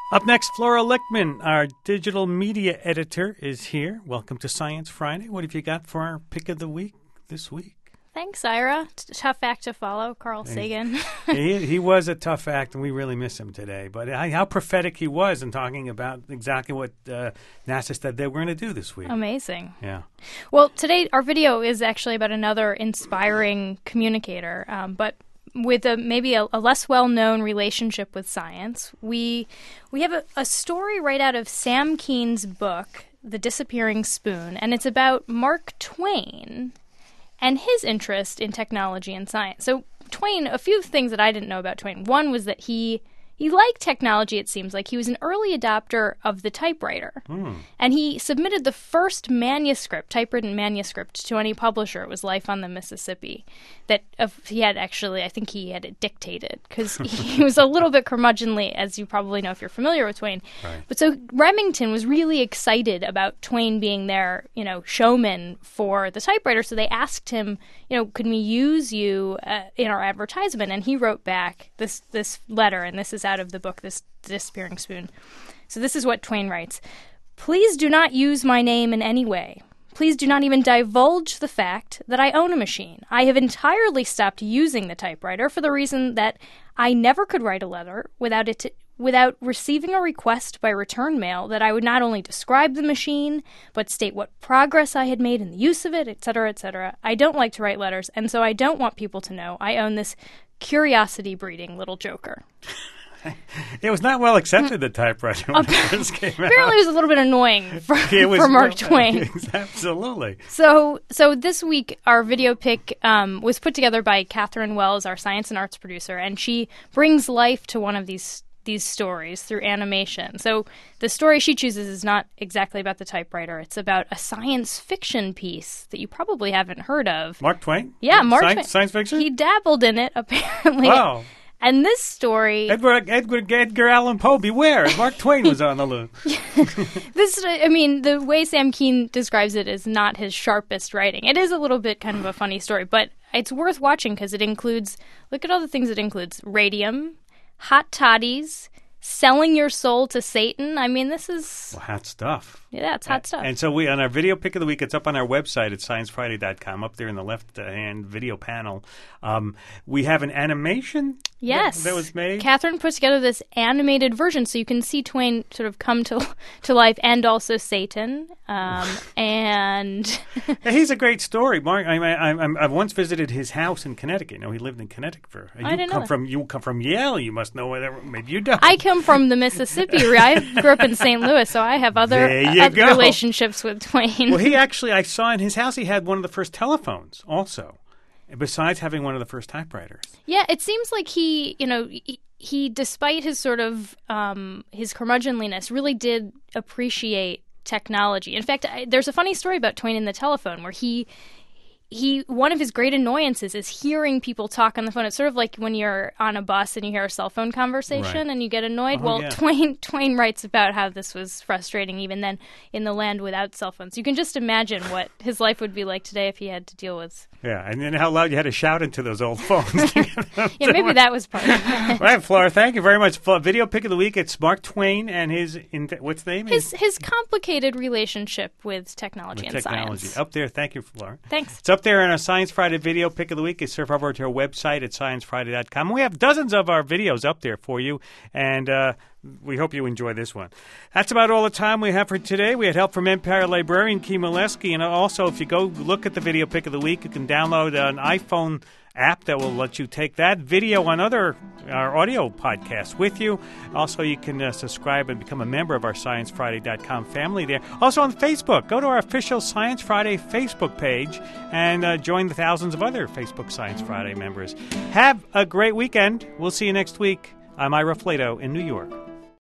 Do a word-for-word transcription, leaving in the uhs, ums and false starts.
Up next, Flora Lichtman, our digital media editor, is here. Welcome to Science Friday. What have you got for our pick of the week this week? Thanks, Ira. T- tough act to follow, Carl Sagan. he, he was a tough act, and we really miss him today. But how prophetic he was in talking about exactly what uh, NASA said they were going to do this week. Amazing. Yeah. Well, today our video is actually about another inspiring communicator, um, but with a maybe a, a less well-known relationship with science. We we have a, a story right out of Sam Keene's book, The Disappearing Spoon, and it's about Mark Twain and his interest in technology and science. So Twain, a few things that I didn't know about Twain. One was that he he liked technology, it seems like. He was an early adopter of the typewriter. Mm. And he submitted the first manuscript, typewritten manuscript, to any publisher. It was Life on the Mississippi. That uh, he had actually, I think he had it dictated, because he was a little bit curmudgeonly, as you probably know if you're familiar with Twain. Right. But so Remington was really excited about Twain being their, you know, showman for the typewriter. So they asked him, you know, could we use you uh, in our advertisement? And he wrote back this this letter, and this is out of the book, This Disappearing Spoon. So this is what Twain writes. Please do not use my name in any way. Please do not even divulge the fact that I own a machine. I have entirely stopped using the typewriter for the reason that I never could write a letter without it to, without receiving a request by return mail that I would not only describe the machine, but state what progress I had made in the use of it, et cetera, et cetera. I don't like to write letters, and so I don't want people to know I own this curiosity-breeding little joker. It was not well accepted, the typewriter, when it first came out. Apparently it was a little bit annoying for, was, for Mark well, Twain. Absolutely. So so this week, our video pick um, was put together by Catherine Wells, our science and arts producer, and she brings life to one of these these stories through animation. So the story she chooses is not exactly about the typewriter. It's about a science fiction piece that you probably haven't heard of. Mark Twain? Yeah, Mark science, Twain. Science fiction? He dabbled in it, apparently. Wow. And this story... Edward, Edward, Edgar Allan Poe, beware. Mark Twain was on the loose. This, I mean, the way Sam Keene describes it is not his sharpest writing. It is a little bit kind of a funny story, but it's worth watching because it includes... Look at all the things it includes. Radium, hot toddies, selling your soul to Satan. I mean, this is... Well, hot stuff. Yeah, it's hot and, stuff. And so we on our video pick of the week, it's up on our website at science friday dot com, up there in the left-hand video panel. Um, we have an animation yes. that, that was made. Catherine put together this animated version so you can see Twain sort of come to to life, and also Satan. Um, and He's a great story. Mark, I, I, I, I've once visited his house in Connecticut. You know, he lived in Connecticut for... You I didn't come know from You come from Yale. You must know whatever. Maybe you don't. I come from the Mississippi. I grew up in Saint Louis, so I have other, There you other go. relationships with Twain. Well, he actually, I saw in his house, he had one of the first telephones also, besides having one of the first typewriters. Yeah, it seems like he, you know, he, he despite his sort of, um, his curmudgeonliness, really did appreciate technology. In fact, I, there's a funny story about Twain and the telephone where he... He one of his great annoyances is hearing people talk on the phone. It's sort of like when you're on a bus and you hear a cell phone conversation right. and you get annoyed. Oh, well, yeah. Twain Twain writes about how this was frustrating even then in the land without cell phones. You can just imagine what his life would be like today if he had to deal with. Yeah, and then how loud you had to shout into those old phones. Yeah, maybe that was part of it. Right, Flora, thank you very much. Video pick of the week, it's Mark Twain and his, in, what's the name? His his complicated relationship with technology with and technology. science. Up there, thank you, Flora. Thanks. It's up there in our Science Friday video pick of the week. It's surf over to our website at science friday dot com. We have dozens of our videos up there for you, and uh, we hope you enjoy this one. That's about all the time we have for today. We had help from Empire librarian Key Molesky, and also if you go look at the video pick of the week, you can download an iPhone app that will let you take that video on other our audio podcasts with you. Also, you can uh, subscribe and become a member of our science friday dot com family there. Also on Facebook, go to our official Science Friday Facebook page and uh, join the thousands of other Facebook Science Friday members. Have a great weekend. We'll see you next week. I'm Ira Flato in New York.